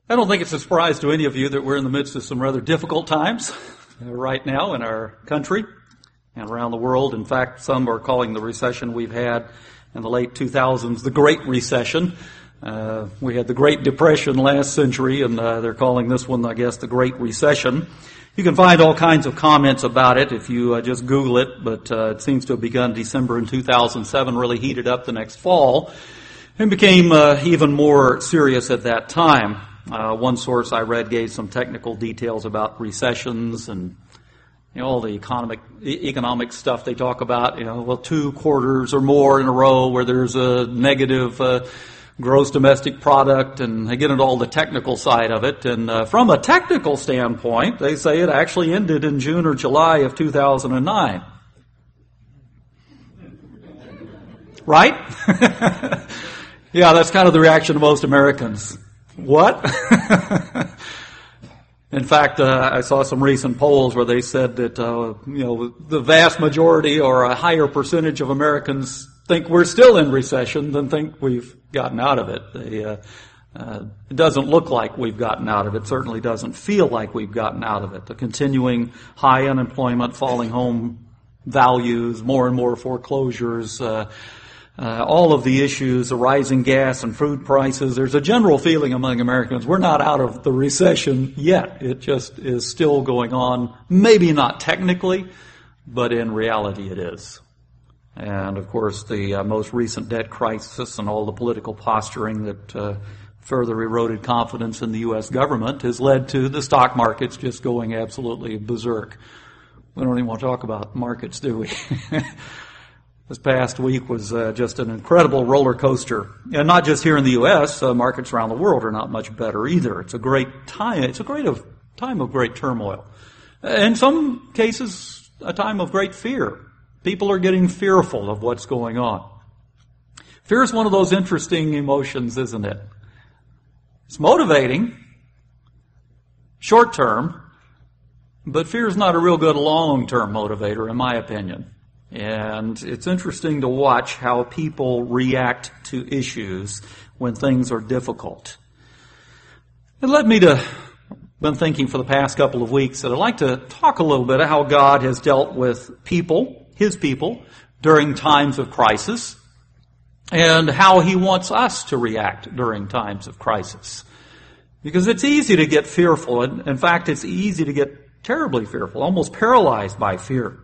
I don't think it's a surprise to any of you that we're in the midst of some rather difficult times right now in our country and around the world. In fact, some are calling the recession we've had in the late 2000s the Great Recession. We had the Great Depression last century, and they're calling this one, I guess, the Great Recession. You can find all kinds of comments about it if you just Google it, but it seems to have begun December in 2007, really heated up the next fall, and became even more serious at that time. One source I read gave some technical details about recessions and all the economic stuff they talk about. 2 quarters or more in a row where there's a negative gross domestic product, and they get into all the technical side of it. And from a technical standpoint, they say it actually ended in June or July of 2009. Right? Yeah, that's kind of the reaction of most Americans. What? In fact, I saw some recent polls where they said that the vast majority or a higher percentage of Americans think we're still in recession than think we've gotten out of it. It doesn't look like we've gotten out of it. Certainly doesn't feel like we've gotten out of it. The continuing high unemployment, falling home values, more and more foreclosures, all of the issues, the rising gas and food prices. There's a general feeling among Americans we're not out of the recession yet. It just is still going on. Maybe not technically, but in reality it is. And of course the most recent debt crisis and all the political posturing that further eroded confidence in the U.S. government has led to the stock markets just going absolutely berserk. We don't even want to talk about markets, do we? This past week was just an incredible roller coaster. And not just here in the U.S., markets around the world are not much better either. It's a great time. It's a time of great turmoil. In some cases, a time of great fear. People are getting fearful of what's going on. Fear is one of those interesting emotions, isn't it? It's motivating, short term, but fear is not a real good long-term motivator, in my opinion. And it's interesting to watch how people react to issues when things are difficult. It led me to, been thinking for the past couple of weeks that I'd like to talk a little bit about how God has dealt with people, His people, during times of crisis, and how He wants us to react during times of crisis. Because it's easy to get fearful, and in fact it's easy to get terribly fearful, almost paralyzed by fear.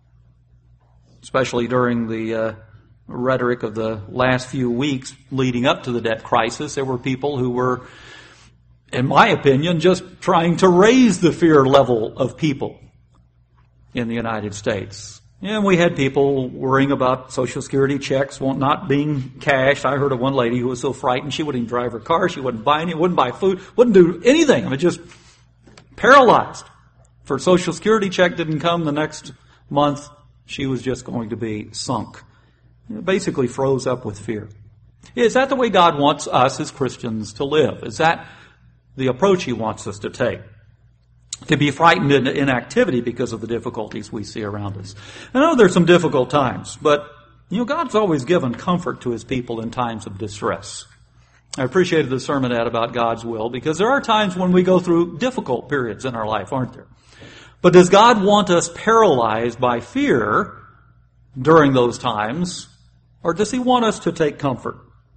Especially during the rhetoric of the last few weeks leading up to the debt crisis, there were people who were, in my opinion, just trying to raise the fear level of people in the United States. And we had people worrying about Social Security checks not being cashed. I heard of one lady who was so frightened she wouldn't even drive her car, she wouldn't buy anything, wouldn't buy food, wouldn't do anything. I mean, just paralyzed. If her Social Security check didn't come the next month, she was just going to be sunk. Basically froze up with fear. Is that the way God wants us as Christians to live? Is that the approach He wants us to take? To be frightened into inactivity because of the difficulties we see around us. I know there's some difficult times, but God's always given comfort to His people in times of distress. I appreciated the sermonette about God's will because there are times when we go through difficult periods in our life, aren't there? But does God want us paralyzed by fear during those times, or does He want us to take comfort?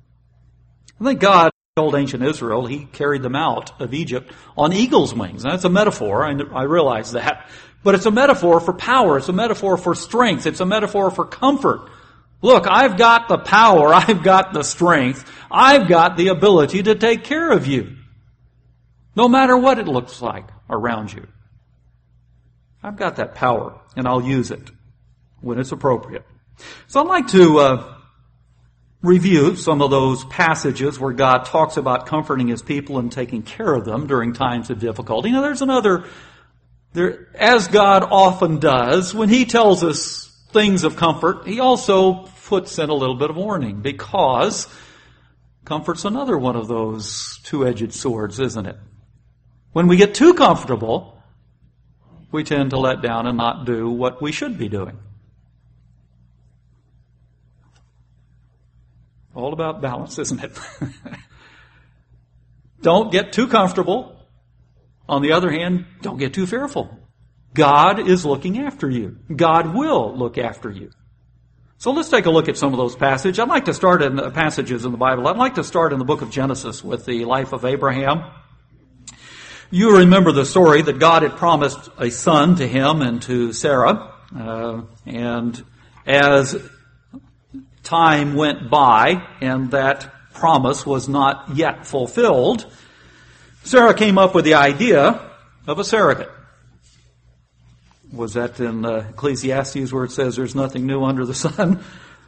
I think God told ancient Israel He carried them out of Egypt on eagle's wings. Now, that's a metaphor, I realize that. But it's a metaphor for power. It's a metaphor for strength. It's a metaphor for comfort. Look, I've got the power. I've got the strength. I've got the ability to take care of you, no matter what it looks like around you. I've got that power, and I'll use it when it's appropriate. So I'd like to review some of those passages where God talks about comforting His people and taking care of them during times of difficulty. Now, there's as God often does, when He tells us things of comfort, He also puts in a little bit of warning, because comfort's another one of those two-edged swords, isn't it? When we get too comfortable, we tend to let down and not do what we should be doing. All about balance, isn't it? don't get too comfortable. On the other hand, don't get too fearful. God is looking after you. God will look after you. So let's take a look at some of those passages. I'd like to start in passages in the Bible. I'd like to start in the book of Genesis with the life of Abraham. You remember the story that God had promised a son to him and to Sarah. And as time went by and that promise was not yet fulfilled, Sarah came up with the idea of a surrogate. Was that in Ecclesiastes where it says there's nothing new under the sun?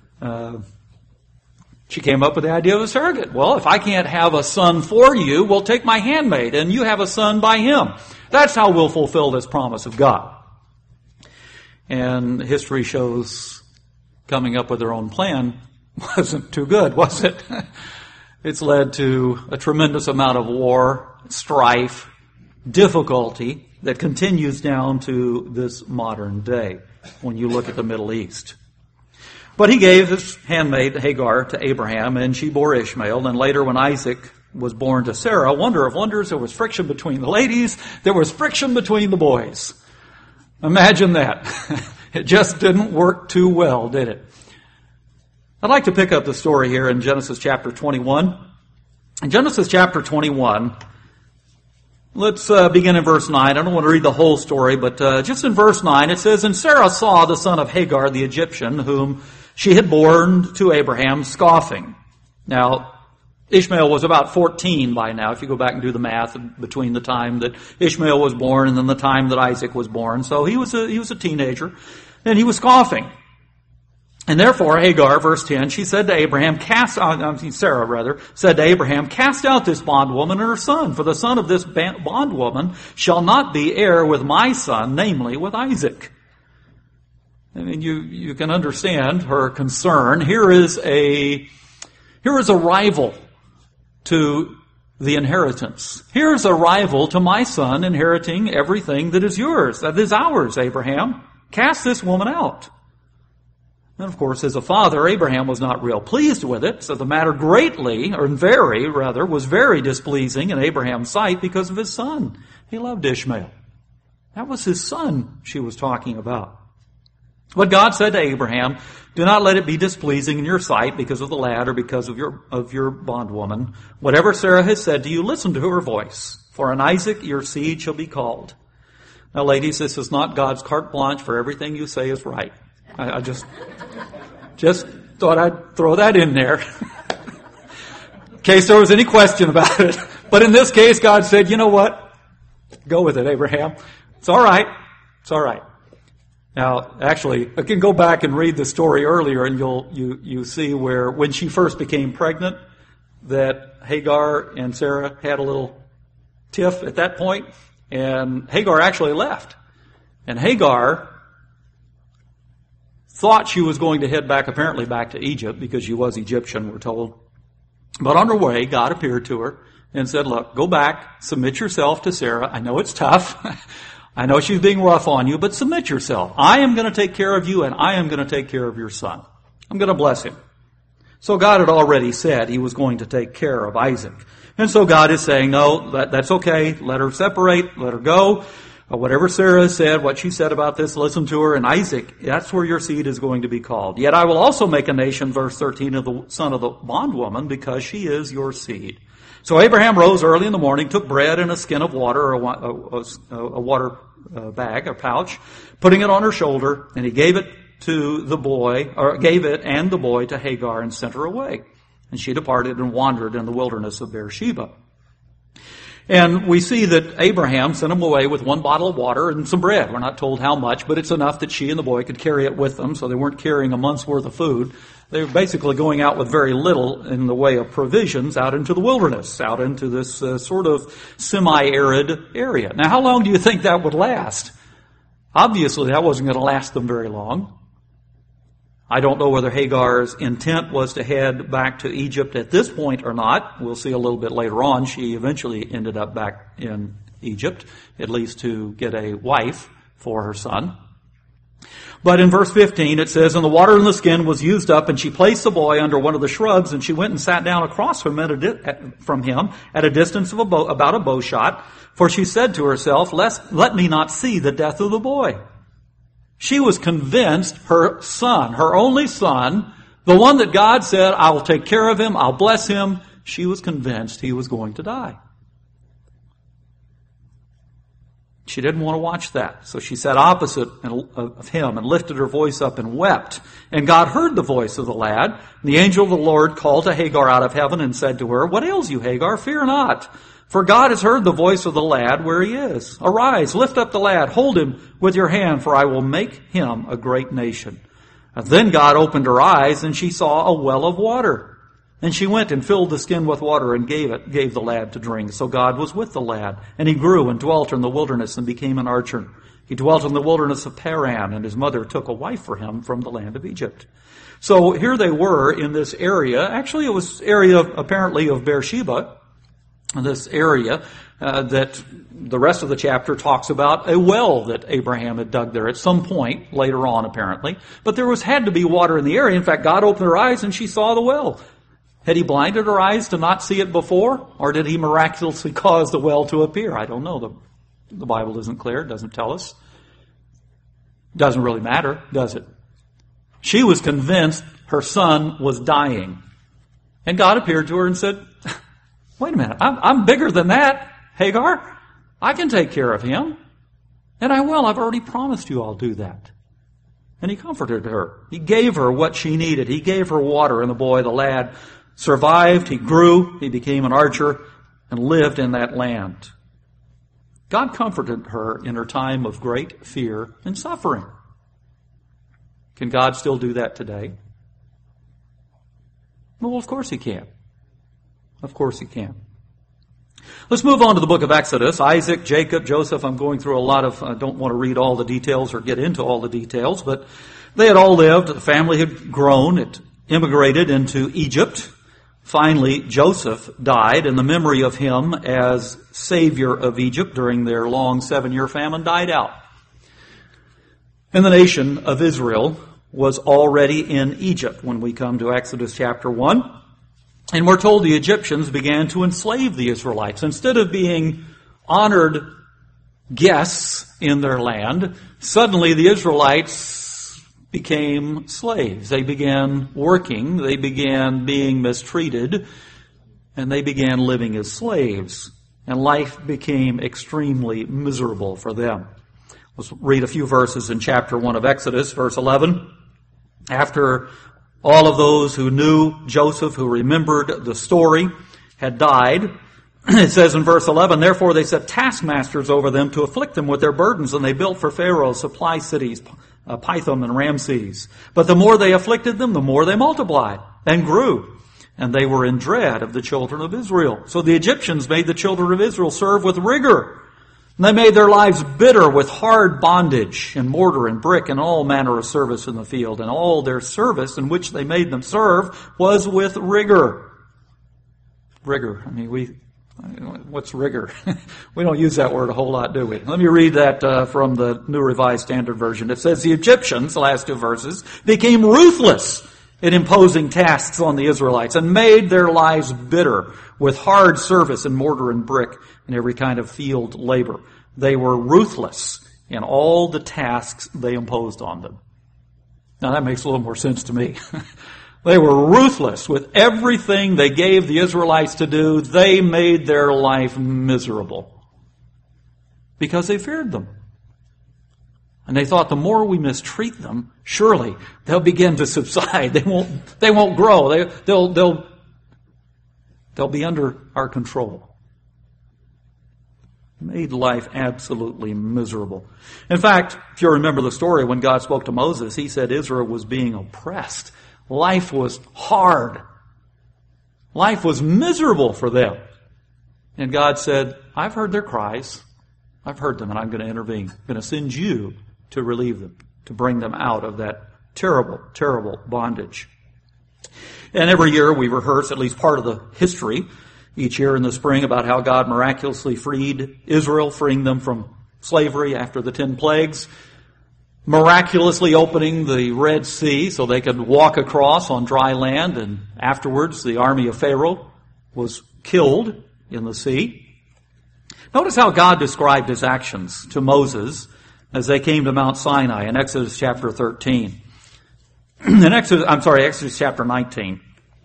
She came up with the idea of a surrogate. Well, if I can't have a son for you, we'll take my handmaid and you have a son by him. That's how we'll fulfill this promise of God. And history shows coming up with their own plan wasn't too good, was it? It's led to a tremendous amount of war, strife, difficulty that continues down to this modern day when you look at the Middle East. But he gave his handmaid Hagar to Abraham, and she bore Ishmael. And later when Isaac was born to Sarah, wonder of wonders, there was friction between the ladies. There was friction between the boys. Imagine that. It just didn't work too well, did it? I'd like to pick up the story here in Genesis chapter 21. In Genesis chapter 21, let's begin in verse 9. I don't want to read the whole story, but just in verse 9 it says, "And Sarah saw the son of Hagar the Egyptian, whom she had borne to Abraham, scoffing." Now, Ishmael was about 14 by now, if you go back and do the math between the time that Ishmael was born and then the time that Isaac was born. So he was a teenager, and he was scoffing. And therefore, Hagar, verse 10, she said to Abraham, Sarah said to Abraham, "Cast out this bondwoman and her son, for the son of this bondwoman shall not be heir with my son, namely with Isaac." I mean, you can understand her concern. Here is a rival to the inheritance. Here is a rival to my son inheriting everything that is yours, that is ours, Abraham. Cast this woman out. And of course, as a father, Abraham was not real pleased with it, so the matter was very displeasing in Abraham's sight because of his son. He loved Ishmael. That was his son she was talking about. But God said to Abraham, "Do not let it be displeasing in your sight because of the lad or because of your bondwoman. Whatever Sarah has said to you, listen to her voice. For in Isaac your seed shall be called." Now, ladies, this is not God's carte blanche for everything you say is right. I just thought I'd throw that in there in case there was any question about it. But in this case, God said, "You know what? Go with it, Abraham. It's all right. It's all right." Now, actually, I can go back and read the story earlier, and you see where when she first became pregnant, that Hagar and Sarah had a little tiff at that point, and Hagar actually left. And Hagar thought she was going to head apparently back to Egypt, because she was Egyptian, we're told. But on her way, God appeared to her and said, "Look, go back, submit yourself to Sarah. I know it's tough. I know she's being rough on you, but submit yourself. I am going to take care of you, and I am going to take care of your son. I'm going to bless him." So God had already said he was going to take care of Isaac. And so God is saying, no, that's okay. Let her separate. Let her go. Whatever Sarah said, what she said about this, listen to her. And Isaac, that's where your seed is going to be called. "Yet I will also make a nation," verse 13, "of the son of the bondwoman, because she is your seed." So Abraham rose early in the morning, took bread and a skin of water, or a water bag, a pouch, putting it on her shoulder, and he gave it and the boy to Hagar and sent her away. And she departed and wandered in the wilderness of Beersheba. And we see that Abraham sent him away with one bottle of water and some bread. We're not told how much, but it's enough that she and the boy could carry it with them, so they weren't carrying a month's worth of food. They were basically going out with very little in the way of provisions out into the wilderness, out into this sort of semi-arid area. Now, how long do you think that would last? Obviously, that wasn't going to last them very long. I don't know whether Hagar's intent was to head back to Egypt at this point or not. We'll see a little bit later on. She eventually ended up back in Egypt, at least to get a wife for her son. But in verse 15 it says, "And the water in the skin was used up, and she placed the boy under one of the shrubs, and she went and sat down across from him at a distance of about a bow shot. For she said to herself, let me not see the death of the boy." She was convinced her son, her only son, the one that God said, "I will take care of him, I'll bless him," she was convinced he was going to die. She didn't want to watch that. So she sat opposite of him and lifted her voice up and wept. And God heard the voice of the lad. And the angel of the Lord called to Hagar out of heaven and said to her, "What ails you, Hagar? Fear not. For God has heard the voice of the lad where he is. Arise, lift up the lad, hold him with your hand, for I will make him a great nation." And then God opened her eyes, and she saw a well of water. And she went and filled the skin with water and gave the lad to drink. So God was with the lad, and he grew and dwelt in the wilderness and became an archer. He dwelt in the wilderness of Paran, and his mother took a wife for him from the land of Egypt. So here they were in this area. Actually, it was area apparently of Beersheba, this area that the rest of the chapter talks about a well that Abraham had dug there at some point later on, apparently. But there had to be water in the area. In fact, God opened her eyes, and she saw the well. Had he blinded her eyes to not see it before? Or did he miraculously cause the well to appear? I don't know. The Bible isn't clear. It doesn't tell us. Doesn't really matter, does it? She was convinced her son was dying. And God appeared to her and said, "Wait a minute. I'm bigger than that, Hagar. I can take care of him. And I will. I've already promised you I'll do that." And he comforted her. He gave her what she needed. He gave her water, and the lad, survived, he grew, he became an archer, and lived in that land. God comforted her in her time of great fear and suffering. Can God still do that today? Well, of course he can. Of course he can. Let's move on to the book of Exodus. Isaac, Jacob, Joseph. I'm going through I don't want to read all the details or get into all the details, but they had all lived. The family had grown. It immigrated into Egypt. Finally, Joseph died, and the memory of him as savior of Egypt during their long 7-year famine died out. And the nation of Israel was already in Egypt when we come to Exodus chapter 1. And we're told the Egyptians began to enslave the Israelites. Instead of being honored guests in their land, suddenly the Israelites became slaves. They began working, they began being mistreated, and they began living as slaves. And life became extremely miserable for them. Let's read a few verses in chapter 1 of Exodus, verse 11. After all of those who knew Joseph, who remembered the story, had died, it says in verse 11, "Therefore they set taskmasters over them to afflict them with their burdens, and they built for Pharaoh supply cities, Pithom and Ramses. But the more they afflicted them, the more they multiplied and grew, and they were in dread of the children of Israel. So the Egyptians made the children of Israel serve with rigor. And they made their lives bitter with hard bondage and mortar and brick and all manner of service in the field. And all their service in which they made them serve was with rigor." Rigor. I mean, what's rigor? We don't use that word a whole lot, do we? Let me read that from the New Revised Standard Version. It says, "The Egyptians," the last two verses, "became ruthless in imposing tasks on the Israelites and made their lives bitter with hard service in mortar and brick and every kind of field labor. They were ruthless in all the tasks they imposed on them." Now that makes a little more sense to me. They were ruthless with everything they gave the Israelites to do. They made their life miserable because they feared them. And they thought the more we mistreat them, surely they'll begin to subside. They won't grow. They'll be under our control. Made life absolutely miserable. In fact, if you remember the story, when God spoke to Moses, he said Israel was being oppressed. Life was hard. Life was miserable for them. And God said, "I've heard their cries. I've heard them, and I'm going to intervene. I'm going to send you to relieve them, to bring them out of that terrible, terrible bondage." And every year we rehearse at least part of the history each year in the spring about how God miraculously freed Israel, freeing them from slavery after the 10 plagues. miraculously opening the Red Sea so they could walk across on dry land, and afterwards the army of Pharaoh was killed in the sea. Notice how God described his actions to Moses as they came to Mount Sinai in Exodus chapter 13. Exodus chapter 19.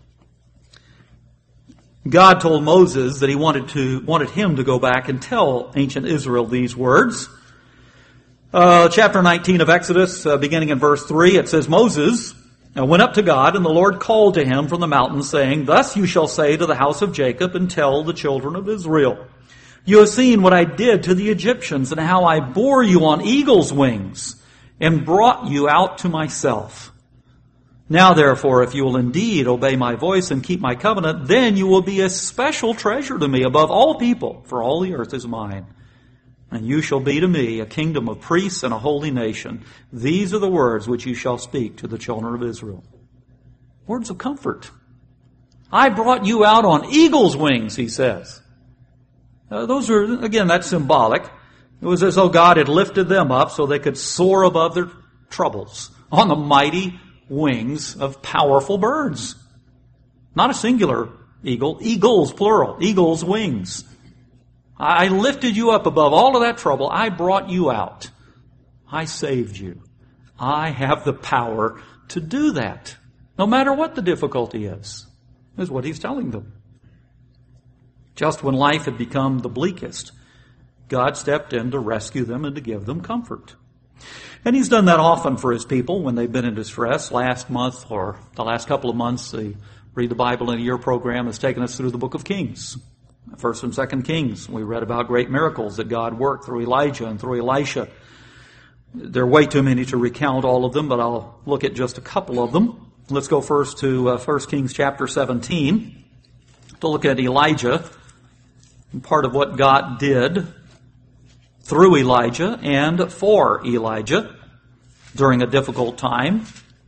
God told Moses that he wanted him to go back and tell ancient Israel these words. Chapter 19 of Exodus, beginning in verse 3, it says, Moses went up to God, and the Lord called to him from the mountain, saying, Thus you shall say to the house of Jacob, and tell the children of Israel, You have seen what I did to the Egyptians, and how I bore you on eagle's wings, and brought you out to myself. Now therefore, if you will indeed obey my voice and keep my covenant, then you will be a special treasure to me above all people, for all the earth is mine. And you shall be to me a kingdom of priests and a holy nation. These are the words which you shall speak to the children of Israel. Words of comfort. I brought you out on eagle's wings, he says. Those are, again, that's symbolic. It was as though God had lifted them up so they could soar above their troubles on the mighty wings of powerful birds. Not a singular eagle, eagles, plural, eagles' wings. I lifted you up above all of that trouble. I brought you out. I saved you. I have the power to do that, no matter what the difficulty is what he's telling them. Just when life had become the bleakest, God stepped in to rescue them and to give them comfort. And he's done that often for his people when they've been in distress. Last month, or the last couple of months, the Read the Bible in a Year program has taken us through the book of Kings. 1st and 2nd Kings. We read about great miracles that God worked through Elijah and through Elisha. There are way too many to recount all of them, but I'll look at just a couple of them. Let's go first to 1 Kings chapter 17 to look at Elijah and part of what God did through Elijah and for Elijah during a difficult time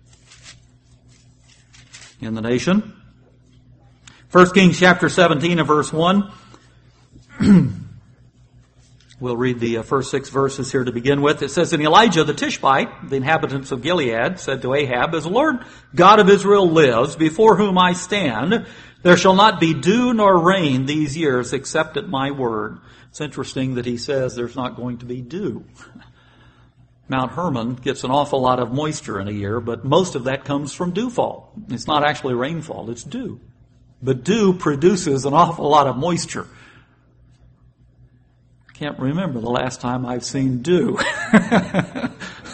in the nation. 1 Kings chapter 17 and verse 1. We'll read the first 6 verses here to begin with. It says, And Elijah the Tishbite, the inhabitants of Gilead, said to Ahab, As the Lord God of Israel lives, before whom I stand, there shall not be dew nor rain these years except at my word. It's interesting that he says there's not going to be dew. Mount Hermon gets an awful lot of moisture in a year, but most of that comes from dewfall. It's not actually rainfall, it's dew. But dew produces an awful lot of moisture. I can't remember the last time I've seen dew. I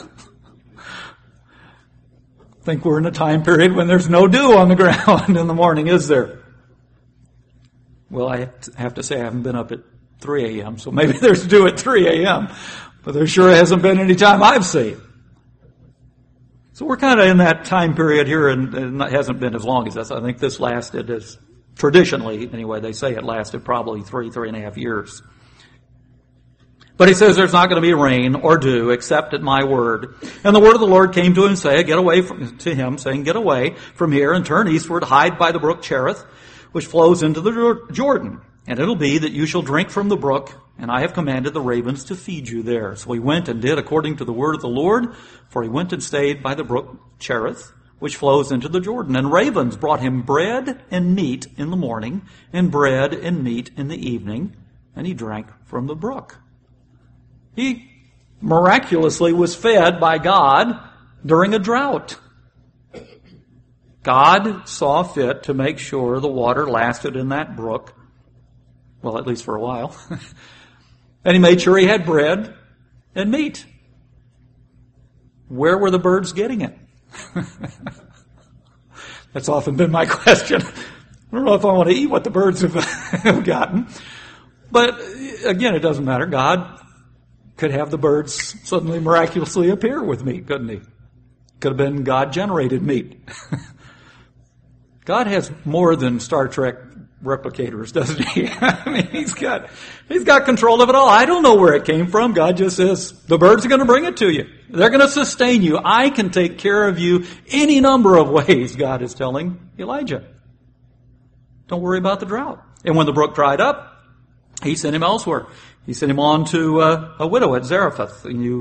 think we're in a time period when there's no dew on the ground in the morning, is there? Well, I have to say I haven't been up at 3 a.m., so maybe there's dew at 3 a.m., but there sure hasn't been any time I've seen. So we're kind of in that time period here, and it hasn't been as long as this. I think this lasted, as traditionally, anyway, they say it lasted probably 3.5 years. But he says there's not going to be rain or dew except at my word. And the word of the Lord came to him, saying, Get away from here and turn eastward, hide by the brook Cherith, which flows into the Jordan. And it'll be that you shall drink from the brook, and I have commanded the ravens to feed you there. So he went and did according to the word of the Lord, for he went and stayed by the brook Cherith, which flows into the Jordan. And ravens brought him bread and meat in the morning, and bread and meat in the evening, and he drank from the brook. He miraculously was fed by God during a drought. God saw fit to make sure the water lasted in that brook, well, at least for a while. And he made sure he had bread and meat. Where were the birds getting it? That's often been my question. I don't know if I want to eat what the birds have gotten. But again, it doesn't matter. God could have the birds suddenly miraculously appear with meat, couldn't he? Could have been God-generated meat. God has more than Star Trek replicators, doesn't he? I mean, he's got control of it all. I don't know where it came from. God just says, the birds are going to bring it to you. They're going to sustain you. I can take care of you any number of ways, God is telling Elijah. Don't worry about the drought. And when the brook dried up, he sent him elsewhere. He sent him on to a widow at Zarephath. And you've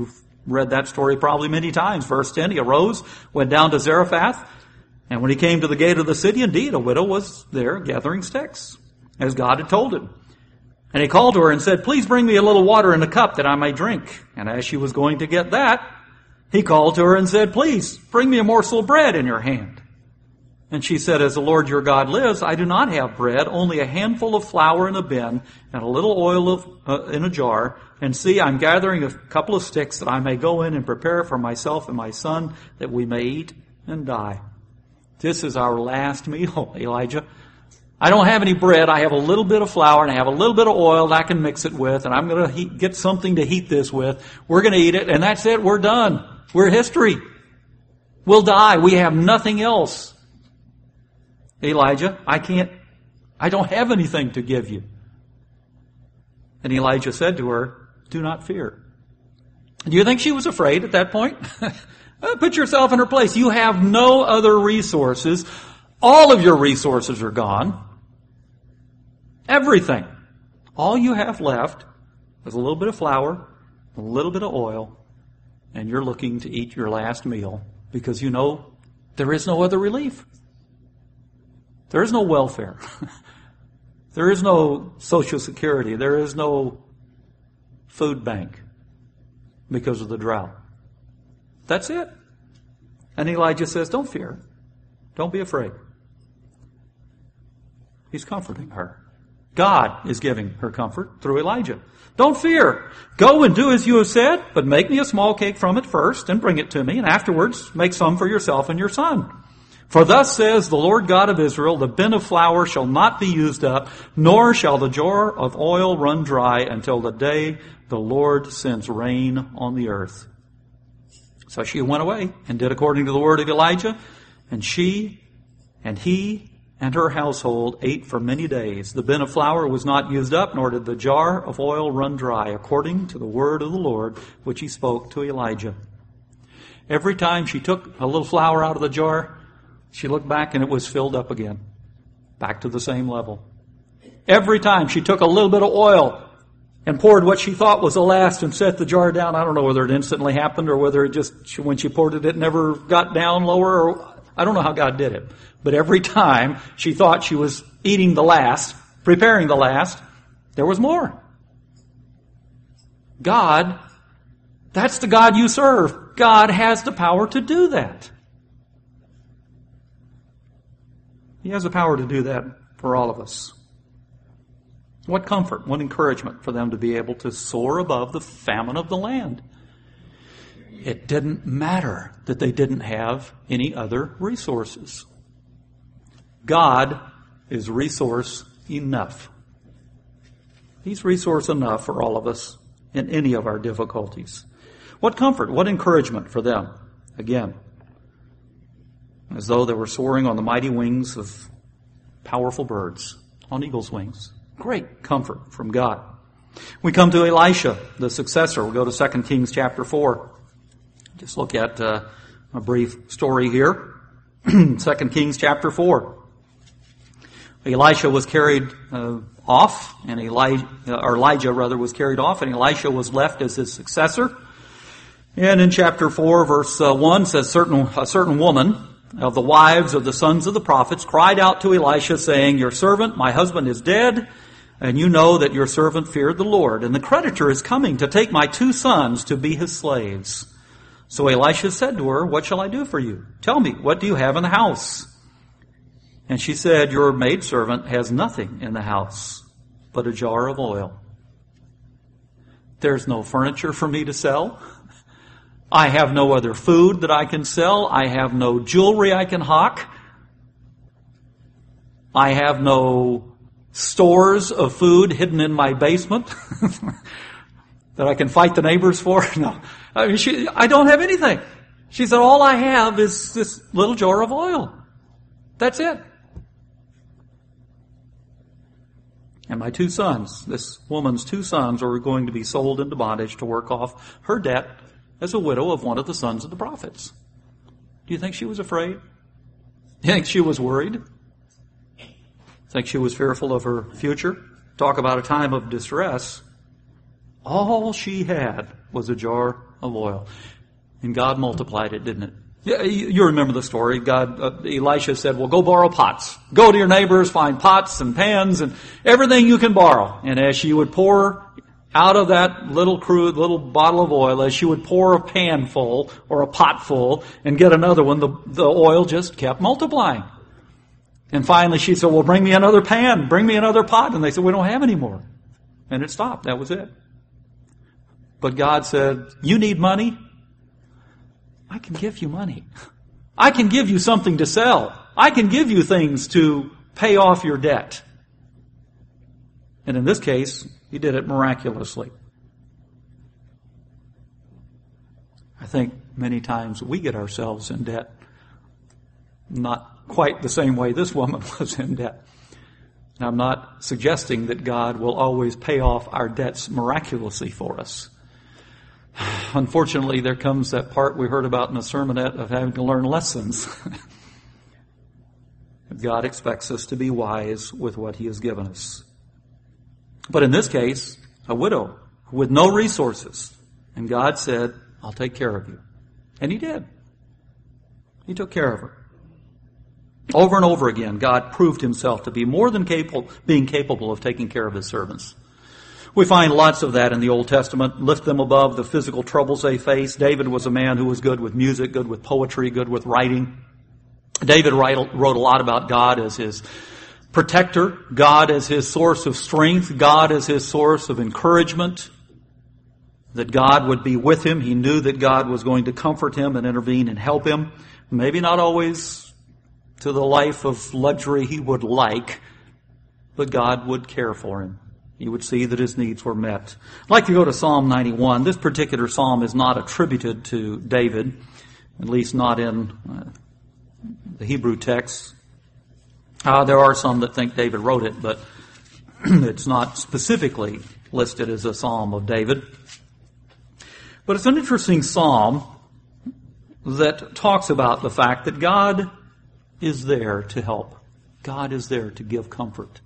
read that story probably many times. Verse 10, he arose, went down to Zarephath, and when he came to the gate of the city, indeed, a widow was there gathering sticks, as God had told him. And he called to her and said, please bring me a little water in a cup that I may drink. And as she was going to get that, he called to her and said, please bring me a morsel of bread in your hand. And she said, as the Lord your God lives, I do not have bread, only a handful of flour in a bin and a little oil in a jar. And see, I'm gathering a couple of sticks that I may go in and prepare for myself and my son that we may eat and die. This is our last meal, Elijah. I don't have any bread. I have a little bit of flour and I have a little bit of oil that I can mix it with, and I'm going to get something to heat this with. We're going to eat it, and that's it. We're done. We're history. We'll die. We have nothing else. Elijah, I don't have anything to give you. And Elijah said to her, do not fear. Do you think she was afraid at that point? Put yourself in her place. You have no other resources. All of your resources are gone. Everything. All you have left is a little bit of flour, a little bit of oil, and you're looking to eat your last meal because you know there is no other relief. There is no welfare. There is no Social Security. There is no food bank because of the drought. That's it. And Elijah says, don't fear. Don't be afraid. He's comforting her. God is giving her comfort through Elijah. Don't fear. Go and do as you have said, but make me a small cake from it first and bring it to me, and afterwards make some for yourself and your son. For thus says the Lord God of Israel, the bin of flour shall not be used up, nor shall the jar of oil run dry until the day the Lord sends rain on the earth. So she went away and did according to the word of Elijah, and she and he and her household ate for many days. The bin of flour was not used up, nor did the jar of oil run dry, according to the word of the Lord, which he spoke to Elijah. Every time she took a little flour out of the jar, she looked back and it was filled up again, back to the same level. Every time she took a little bit of oil and poured what she thought was the last and set the jar down. I don't know whether it instantly happened or whether it just, when she poured it, it never got down lower, or I don't know how God did it. But every time she thought she was eating the last, preparing the last, there was more. God, that's the God you serve. God has the power to do that. He has the power to do that for all of us. What comfort, what encouragement for them to be able to soar above the famine of the land. It didn't matter that they didn't have any other resources. God is resource enough. He's resource enough for all of us in any of our difficulties. What comfort, what encouragement for them. Again, as though they were soaring on the mighty wings of powerful birds, on eagle's wings. Great comfort from God. We come to Elisha, the successor. We'll go to 2 Kings chapter 4. Just look at a brief story here. 2 Kings chapter 4. Elisha was carried off, and Elijah was carried off, and Elisha was left as his successor. And in chapter 4, verse 1 says, a certain woman of the wives of the sons of the prophets cried out to Elisha, saying, your servant, my husband, is dead, and you know that your servant feared the Lord, and the creditor is coming to take my 2 sons to be his slaves. So Elisha said to her, what shall I do for you? Tell me, what do you have in the house? And she said, your maidservant has nothing in the house but a jar of oil. There's no furniture for me to sell. I have no other food that I can sell. I have no jewelry I can hawk. I have no stores of food hidden in my basement that I can fight the neighbors for. No, I don't have anything. She said, all I have is this little jar of oil. That's it. And my 2 sons, this woman's 2 sons, are going to be sold into bondage to work off her debt as a widow of one of the sons of the prophets. Do you think she was afraid? Do you think she was worried? Think she was fearful of her future? Talk about a time of distress. All she had was a jar of oil. And God multiplied it, didn't it? You remember the story. Elisha said, well, go borrow pots. Go to your neighbors, find pots and pans and everything you can borrow. And as she would pour out of that little bottle of oil, as she would pour a pan full or a pot full and get another one, the oil just kept multiplying. And finally she said, well, bring me another pan, bring me another pot. And they said, we don't have any more. And it stopped. That was it. But God said, you need money? I can give you money. I can give you something to sell. I can give you things to pay off your debt. And in this case, He did it miraculously. I think many times we get ourselves in debt. Not quite the same way this woman was in debt. Now, I'm not suggesting that God will always pay off our debts miraculously for us. Unfortunately, there comes that part we heard about in the sermonette of having to learn lessons. God expects us to be wise with what He has given us. But in this case, a widow with no resources. And God said, I'll take care of you. And He did. He took care of her. Over and over again, God proved Himself to be more than being capable of taking care of His servants. We find lots of that in the Old Testament. Lift them above the physical troubles they faced. David was a man who was good with music, good with poetry, good with writing. David wrote a lot about God as his protector, God as his source of strength, God as his source of encouragement, that God would be with him. He knew that God was going to comfort him and intervene and help him. Maybe not always to the life of luxury he would like, but God would care for him. He would see that his needs were met. I'd like to go to Psalm 91. This particular psalm is not attributed to David, at least not in the Hebrew text. There are some that think David wrote it, but it's not specifically listed as a psalm of David. But it's an interesting psalm that talks about the fact that God is there to help. God is there to give comfort.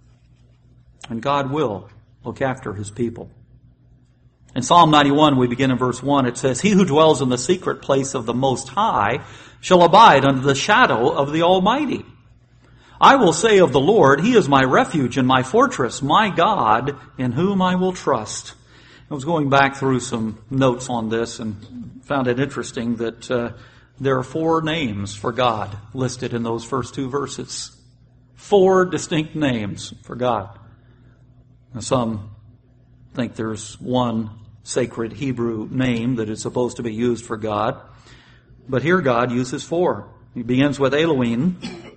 And God will look after His people. In Psalm 91, we begin in verse 1. It says, He who dwells in the secret place of the Most High shall abide under the shadow of the Almighty. I will say of the Lord, He is my refuge and my fortress, my God, in whom I will trust. I was going back through some notes on this and found it interesting that there are 4 names for God listed in those first 2 verses. 4 distinct names for God. Now, some think there's one sacred Hebrew name that is supposed to be used for God. But here God uses 4. He begins with Elohim,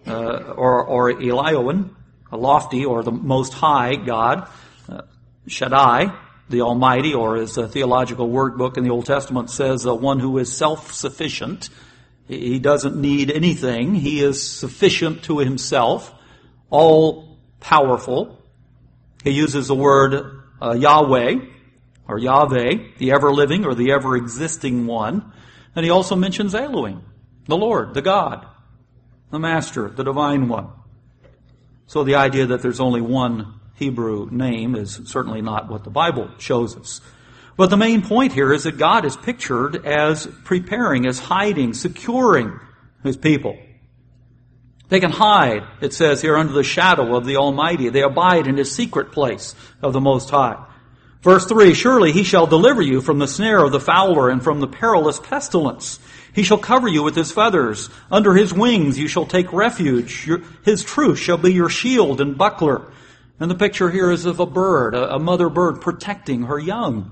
or Elioin, a lofty or the most high God. Shaddai, the Almighty, or as a theological word book in the Old Testament says, one who is self-sufficient. He doesn't need anything. He is sufficient to Himself, all-powerful. He uses the word Yahweh, or Yahweh, the ever-living or the ever-existing one. And He also mentions Elohim, the Lord, the God, the Master, the Divine One. So the idea that there's only one Hebrew name is certainly not what the Bible shows us. But the main point here is that God is pictured as preparing, as hiding, securing His people. They can hide, it says here, under the shadow of the Almighty. They abide in His secret place of the Most High. Verse 3, Surely He shall deliver you from the snare of the fowler and from the perilous pestilence. He shall cover you with His feathers. Under His wings you shall take refuge. His truth shall be your shield and buckler. And the picture here is of a bird, a mother bird protecting her young.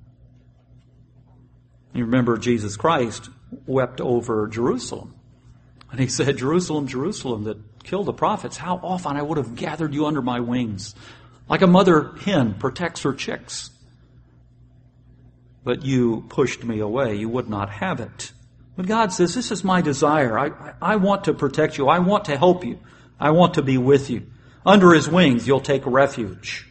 You remember Jesus Christ wept over Jerusalem. And He said, Jerusalem, Jerusalem, that killed the prophets, how often I would have gathered you under my wings. Like a mother hen protects her chicks. But you pushed me away. You would not have it. But God says, this is my desire. I want to protect you. I want to help you. I want to be with you. Under His wings, you'll take refuge.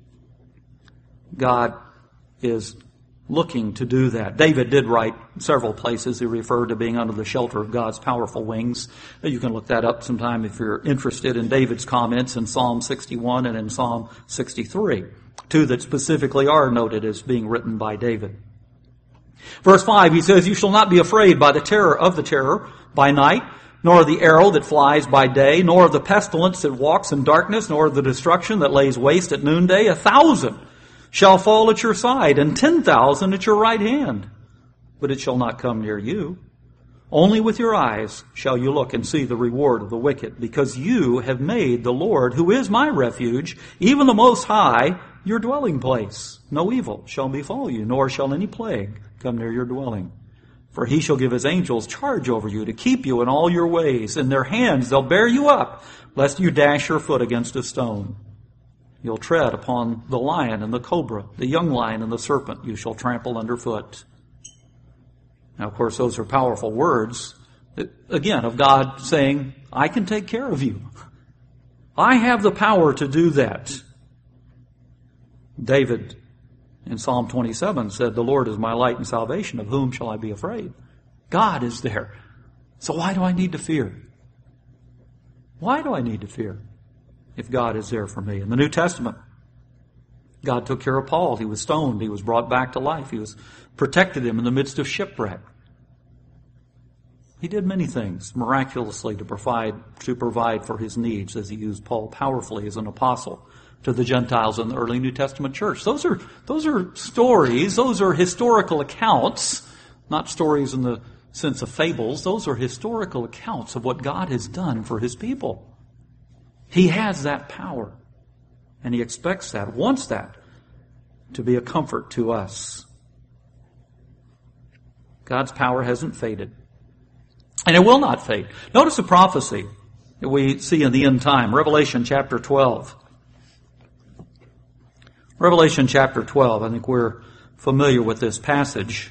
God is looking to do that. David did write several places. He referred to being under the shelter of God's powerful wings. You can look that up sometime if you're interested in David's comments in Psalm 61 and in Psalm 63. 2 that specifically are noted as being written by David. Verse 5, he says, you shall not be afraid by the terror by night, nor of the arrow that flies by day, nor of the pestilence that walks in darkness, nor of the destruction that lays waste at noonday. 1,000 shall fall at your side, and 10,000 at your right hand, but it shall not come near you. Only with your eyes shall you look and see the reward of the wicked, because you have made the Lord, who is my refuge, even the Most High, your dwelling place. No evil shall befall you, nor shall any plague come near your dwelling. For he shall give his angels charge over you to keep you in all your ways. In their hands they'll bear you up, lest you dash your foot against a stone. You'll tread upon the lion and the cobra, the young lion and the serpent you shall trample underfoot. Now, of course, those are powerful words, again, of God saying, I can take care of you. I have the power to do that. David in Psalm 27 said, the Lord is my light and salvation. Of whom shall I be afraid? God is there. So why do I need to fear? Why do I need to fear if God is there for me? In the New Testament, God took care of Paul. He was stoned. He was brought back to life. He was protected him in the midst of shipwreck. He did many things miraculously to provide for his needs, as he used Paul powerfully as an apostle to the Gentiles in the early New Testament church. Those are stories. Those are historical accounts, not stories in the sense of fables. Those are historical accounts of what God has done for his people. He has that power, and he expects that, wants that to be a comfort to us. God's power hasn't faded, and it will not fade. Notice the prophecy that we see in the end time, Revelation chapter 12. Revelation chapter 12, I think we're familiar with this passage.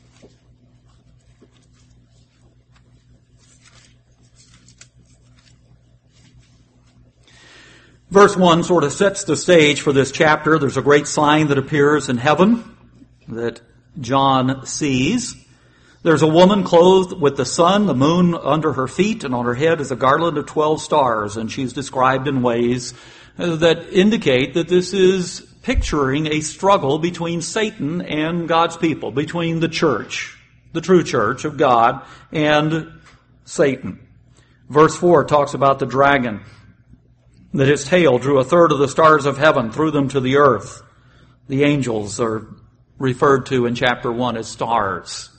Verse 1 sort of sets the stage for this chapter. There's a great sign that appears in heaven that John sees. There's a woman clothed with the sun, the moon under her feet, and on her head is a garland of 12 stars, and she's described in ways that indicate that this is picturing a struggle between Satan and God's people, between the church, the true church of God, and Satan. Verse 4 talks about the dragon, that his tail drew a third of the stars of heaven, threw them to the earth. The angels are referred to in chapter 1 as stars.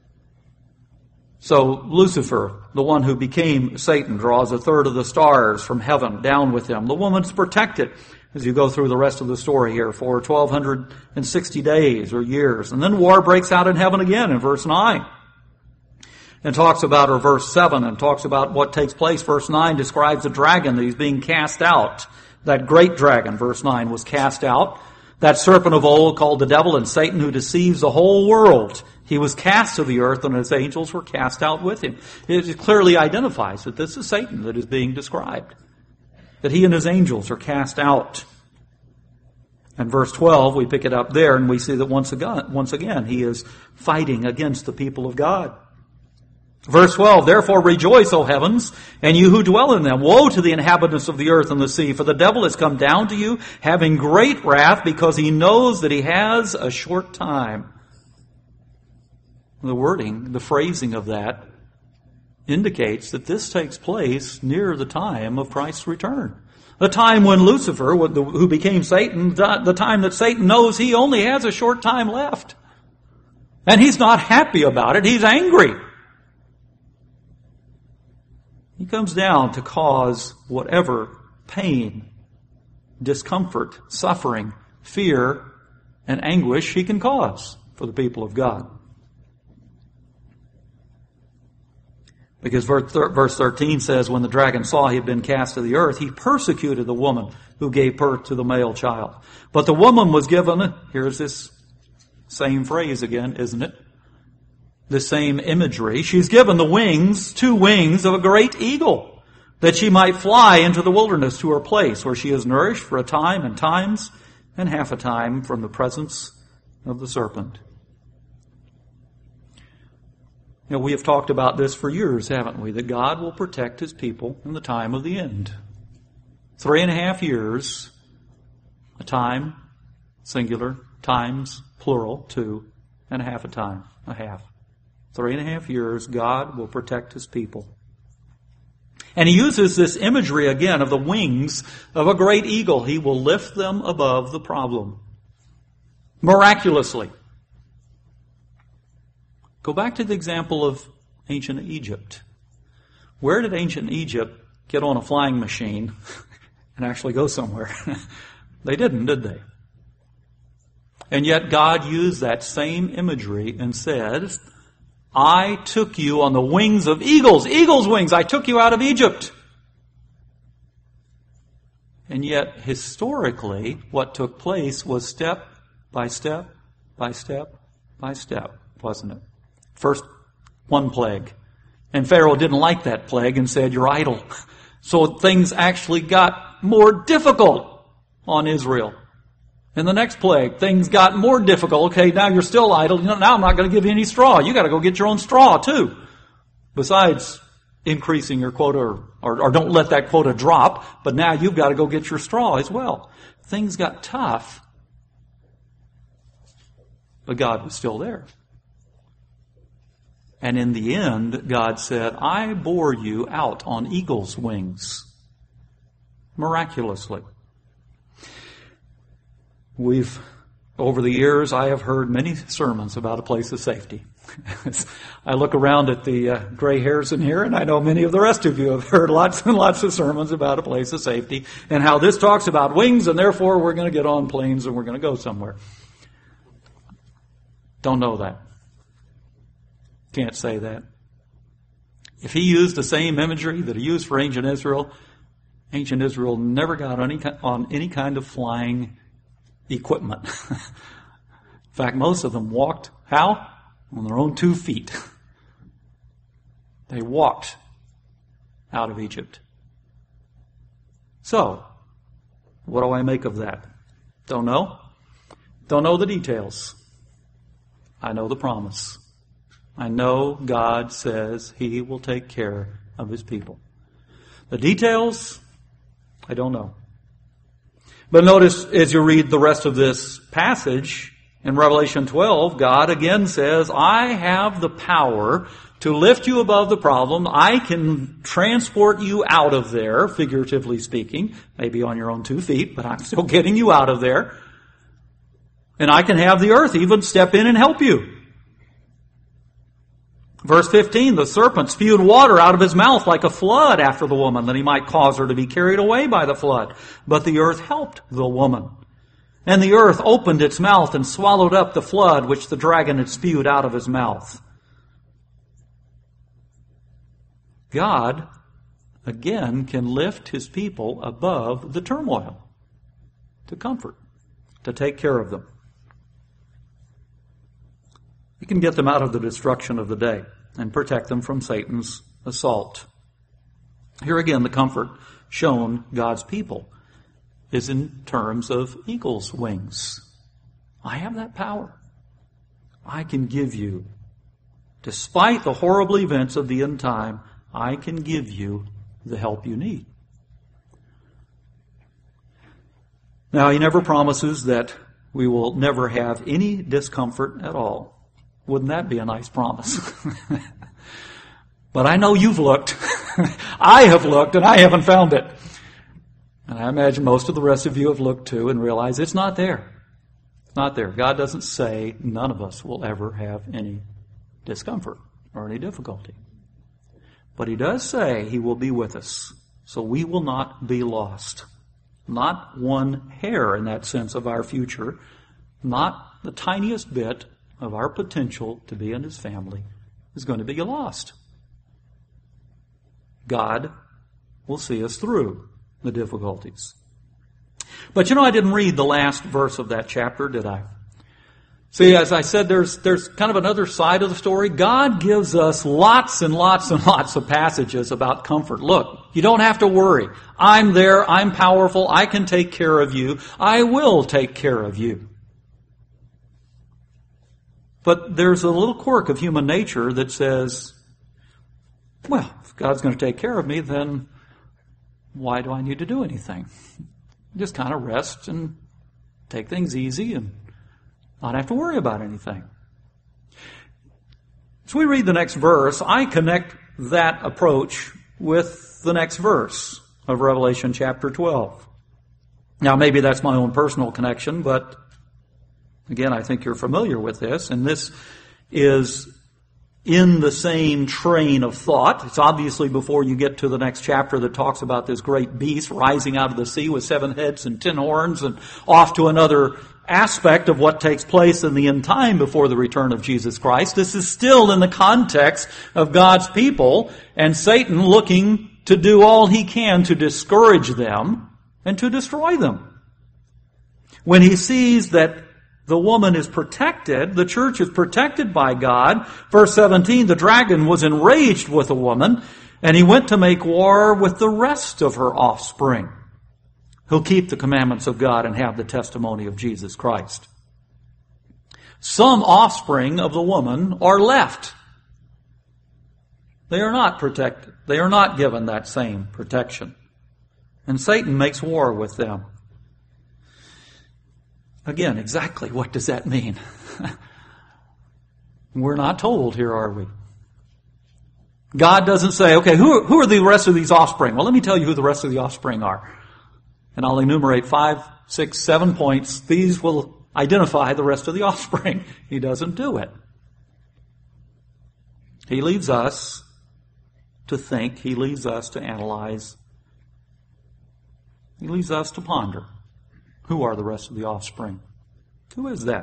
So Lucifer, the one who became Satan, draws a third of the stars from heaven down with him. The woman's protected as you go through the rest of the story here for 1,260 days or years. And then war breaks out in heaven again in verse 9. And talks about, or verse 7, and talks about what takes place. Verse 9 describes the dragon that he's being cast out. That great dragon, verse 9, was cast out. That serpent of old called the devil and Satan, who deceives the whole world. He was cast to the earth, and his angels were cast out with him. It clearly identifies that this is Satan that is being described. That he and his angels are cast out. And verse 12, we pick it up there, and we see that once again he is fighting against the people of God. Verse 12, therefore rejoice, O heavens, and you who dwell in them. Woe to the inhabitants of the earth and the sea, for the devil has come down to you, having great wrath, because he knows that he has a short time. The wording, the phrasing of that, indicates that this takes place near the time of Christ's return. The time when Lucifer, who became Satan, the time that Satan knows he only has a short time left. And he's not happy about it. He's angry. He comes down to cause whatever pain, discomfort, suffering, fear, and anguish he can cause for the people of God. Because verse 13 says, when the dragon saw he had been cast to the earth, he persecuted the woman who gave birth to the male child. But the woman was given, here's this same phrase again, isn't it? The same imagery. She's given the wings, 2 wings of a great eagle, that she might fly into the wilderness to her place, where she is nourished for a time and times and half a time from the presence of the serpent. You know, we have talked about this for years, haven't we? That God will protect his people in the time of the end. 3.5 years, a time, singular, times, plural, 2, and a half a time. A half. 3.5 years, God will protect His people. And He uses this imagery again of the wings of a great eagle. He will lift them above the problem. Miraculously. Go back to the example of ancient Egypt. Where did ancient Egypt get on a flying machine and actually go somewhere? They didn't, did they? And yet God used that same imagery and said, I took you on the wings of eagles, eagle's wings. I took you out of Egypt. And yet, historically, what took place was step by step by step by step, wasn't it? First, one plague. And Pharaoh didn't like that plague and said, you're idle. So things actually got more difficult on Israel. In the next plague, things got more difficult. Okay, now you're still idle. Now I'm not going to give you any straw. You got to go get your own straw too. Besides increasing your quota, or don't let that quota drop, but now you've got to go get your straw as well. Things got tough, but God was still there. And in the end, God said, I bore you out on eagle's wings. Miraculously. Over the years, I have heard many sermons about a place of safety. I look around at the gray hairs in here, and I know many of the rest of you have heard lots and lots of sermons about a place of safety, and how this talks about wings, and therefore we're going to get on planes and we're going to go somewhere. Don't know that. Can't say that. If He used the same imagery that He used for ancient Israel never got on any kind of flying equipment. In fact, most of them walked, how? On their own 2 feet. They walked out of Egypt. So, what do I make of that? Don't know. Don't know the details. I know the promise. I know God says He will take care of His people. The details, I don't know. But notice as you read the rest of this passage, in Revelation 12, God again says, I have the power to lift you above the problem. I can transport you out of there, figuratively speaking, maybe on your own 2 feet, but I'm still getting you out of there. And I can have the earth even step in and help you. Verse 15, the serpent spewed water out of his mouth like a flood after the woman, that he might cause her to be carried away by the flood. But the earth helped the woman. And the earth opened its mouth and swallowed up the flood which the dragon had spewed out of his mouth. God, again, can lift His people above the turmoil, to comfort, to take care of them. He can get them out of the destruction of the day and protect them from Satan's assault. Here again, the comfort shown God's people is in terms of eagle's wings. I have that power. I can give you, despite the horrible events of the end time, I can give you the help you need. Now, He never promises that we will never have any discomfort at all. Wouldn't that be a nice promise? But I know you've looked. I have looked, and I haven't found it. And I imagine most of the rest of you have looked too and realized it's not there. It's not there. God doesn't say none of us will ever have any discomfort or any difficulty. But He does say He will be with us, so we will not be lost. Not one hair in that sense of our future, not the tiniest bit of our potential to be in His family is going to be lost. God will see us through the difficulties. But I didn't read the last verse of that chapter, did I? See, as I said, there's kind of another side of the story. God gives us lots and lots and lots of passages about comfort. Look, you don't have to worry. I'm there. I'm powerful. I can take care of you. I will take care of you. But there's a little quirk of human nature that says, well, if God's going to take care of me, then why do I need to do anything? Just kind of rest and take things easy and not have to worry about anything. As we read the next verse, I connect that approach with the next verse of Revelation chapter 12. Now, maybe that's my own personal connection, but again, I think you're familiar with this, and this is in the same train of thought. It's obviously before you get to the next chapter that talks about this great beast rising out of the sea with 7 heads and 10 horns, and off to another aspect of what takes place in the end time before the return of Jesus Christ. This is still in the context of God's people and Satan looking to do all he can to discourage them and to destroy them. When he sees that the woman is protected, the church is protected by God. Verse 17, the dragon was enraged with the woman, and he went to make war with the rest of her offspring, who'll keep the commandments of God and have the testimony of Jesus Christ. Some offspring of the woman are left. They are not protected. They are not given that same protection. And Satan makes war with them. Again, exactly what does that mean? We're not told here, are we? God doesn't say, okay, who are the rest of these offspring? Well, let me tell you who the rest of the offspring are. And I'll enumerate 5, 6, 7 points. These will identify the rest of the offspring. He doesn't do it. He leaves us to think. He leaves us to analyze. He leaves us to ponder. Who are the rest of the offspring? Who is that?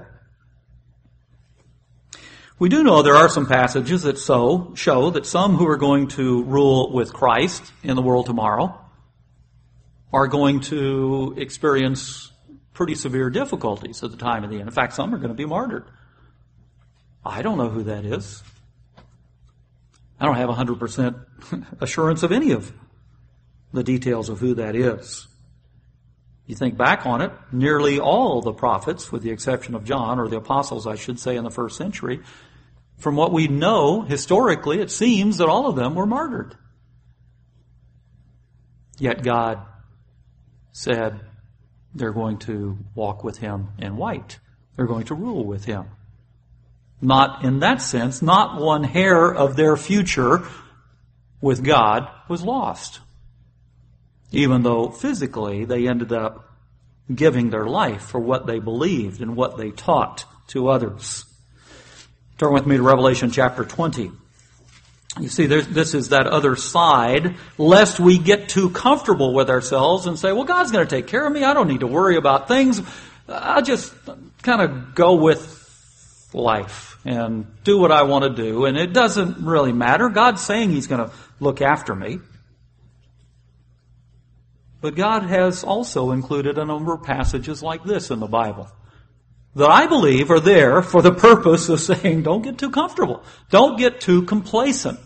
We do know there are some passages that show that some who are going to rule with Christ in the world tomorrow are going to experience pretty severe difficulties at the time of the end. In fact, some are going to be martyred. I don't know who that is. I don't have 100% assurance of any of the details of who that is. You think back on it, nearly all the prophets, with the exception of John, or the apostles, I should say, in the first century, from what we know historically, it seems that all of them were martyred. Yet God said they're going to walk with him in white. They're going to rule with him. Not in that sense, not one hair of their future with God was lost. Even though physically they ended up giving their life for what they believed and what they taught to others. Turn with me to Revelation chapter 20. You see, this is that other side, lest we get too comfortable with ourselves and say, well, God's going to take care of me. I don't need to worry about things. I'll just kind of go with life and do what I want to do. And it doesn't really matter. God's saying he's going to look after me. But God has also included a number of passages like this in the Bible that I believe are there for the purpose of saying, don't get too comfortable. Don't get too complacent.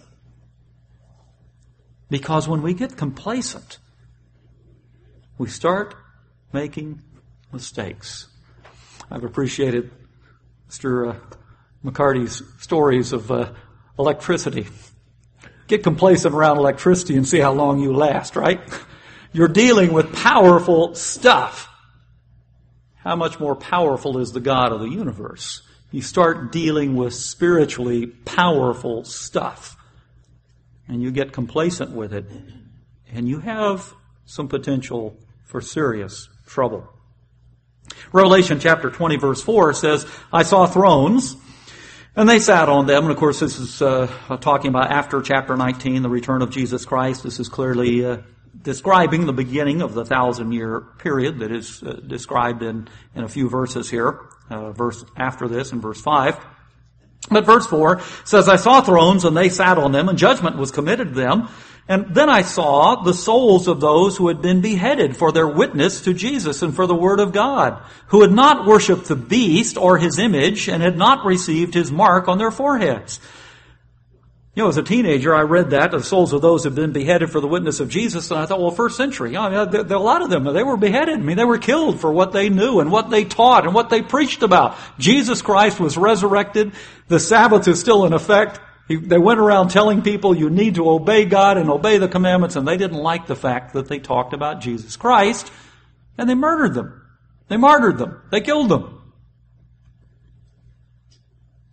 Because when we get complacent, we start making mistakes. I've appreciated Mr. McCarty's stories of electricity. Get complacent around electricity and see how long you last, right? You're dealing with powerful stuff. How much more powerful is the God of the universe? You start dealing with spiritually powerful stuff. And you get complacent with it. And you have some potential for serious trouble. Revelation chapter 20 verse 4 says, I saw thrones, and they sat on them. And of course this is talking about after chapter 19, the return of Jesus Christ. This is clearly describing the beginning of the 1,000-year period that is described in a few verses here, verse after this in verse 5. But verse 4 says, I saw thrones, and they sat on them, and judgment was committed to them. And then I saw the souls of those who had been beheaded for their witness to Jesus and for the word of God, who had not worshipped the beast or his image, and had not received his mark on their foreheads. You know, as a teenager, I read that, the souls of those who have been beheaded for the witness of Jesus, and I thought, well, first century, a lot of them, they were beheaded. I mean, they were killed for what they knew and what they taught and what they preached about. Jesus Christ was resurrected. The Sabbath is still in effect. They went around telling people you need to obey God and obey the commandments, and they didn't like the fact that they talked about Jesus Christ, and they murdered them. They martyred them. They killed them.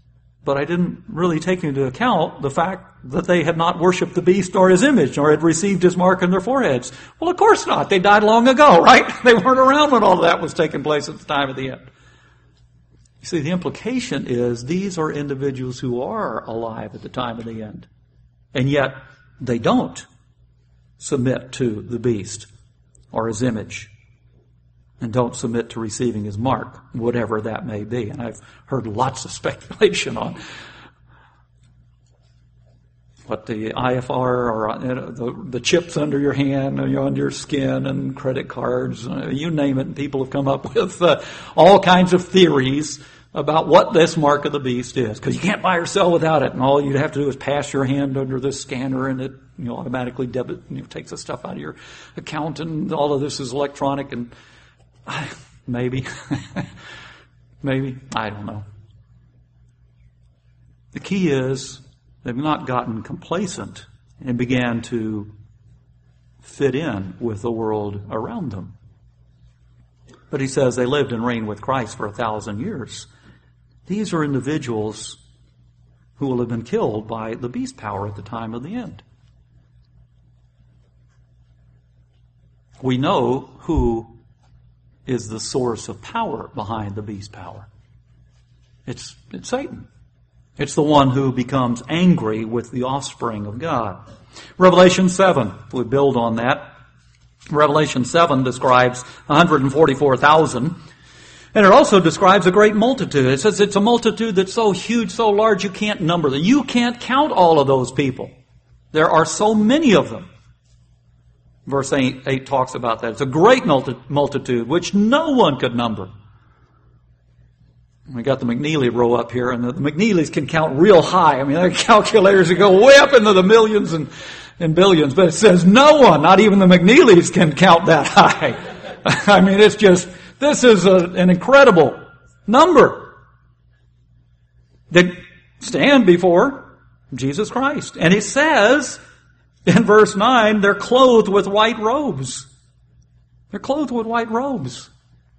but I didn't really take into account the fact that they had not worshipped the beast or his image, nor had received his mark in their foreheads. Well, of course not. They died long ago, right? They weren't around when all of that was taking place at the time of the end. You see, the implication is these are individuals who are alive at the time of the end. And yet, they don't submit to the beast or his image, and don't submit to receiving his mark, whatever that may be. And I've heard lots of speculation on what the IFR or the chips under your hand and under your skin and credit cards, you name it, and people have come up with all kinds of theories about what this mark of the beast is. Because you can't buy or sell without it, and all you'd have to do is pass your hand under this scanner and it automatically takes the stuff out of your account, and all of this is electronic, and maybe, I don't know. The key is they've not gotten complacent and began to fit in with the world around them. But he says they lived and reigned with Christ for 1,000 years. These are individuals who will have been killed by the beast power at the time of the end. We know who is the source of power behind the beast power. It's Satan. It's the one who becomes angry with the offspring of God. Revelation 7, we build on that. Revelation 7 describes 144,000. And it also describes a great multitude. It says it's a multitude that's so huge, so large, you can't number them. You can't count all of those people. There are so many of them. Verse 8 talks about that. It's a great multitude, which no one could number. We got the McNeely row up here, and the McNeelys can count real high. I mean, they're calculators that go way up into the millions and billions. But it says no one, not even the McNeelys, can count that high. I mean, it's just, this is an incredible number that stand before Jesus Christ. And he says in verse 9, they're clothed with white robes. They're clothed with white robes.